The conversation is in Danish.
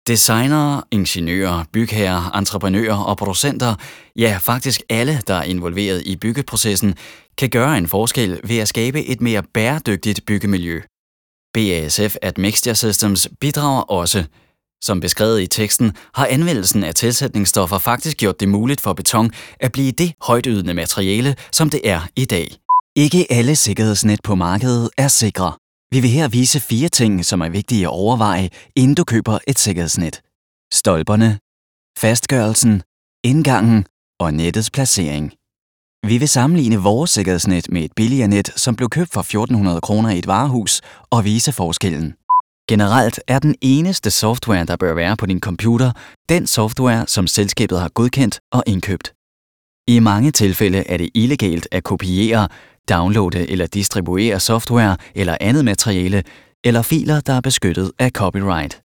Designere, ingeniører, bygherrer, entreprenører og producenter, ja faktisk alle, der er involveret i byggeprocessen, kan gøre en forskel ved at skabe et mere bæredygtigt byggemiljø. BASF Admixture Systems bidrager også. Som beskrevet i teksten har anvendelsen af tilsætningsstoffer faktisk gjort det muligt for beton at blive det højtydende materiale, som det er i dag. Ikke alle sikkerhedsnet på markedet er sikre. Vi vil her vise 4 ting, som er vigtige at overveje, inden du køber et sikkerhedsnet. Stolperne, fastgørelsen, indgangen og nettets placering. Vi vil sammenligne vores sikkerhedsnet med et billigere net, som blev købt for 1.400 kroner i et varehus, og vise forskellen. Generelt er den eneste software, der bør være på din computer, den software, som selskabet har godkendt og indkøbt. I mange tilfælde er det illegalt at kopiere, downloade eller distribuere software eller andet materiale, eller filer, der er beskyttet af copyright.